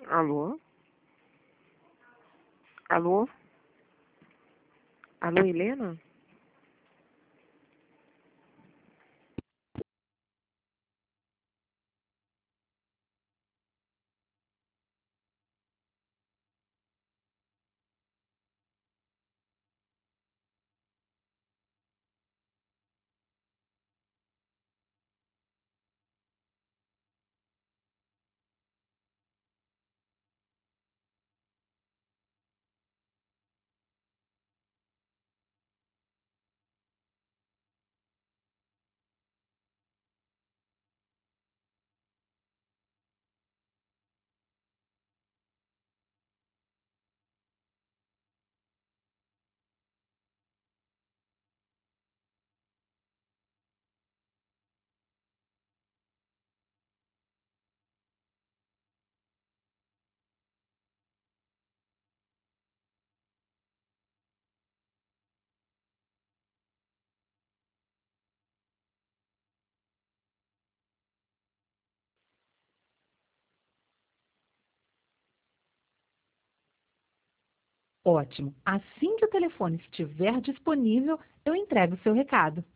Alô? Alô? Alô, Helena? Ótimo. Assim que o telefone estiver disponível, eu entrego o seu recado.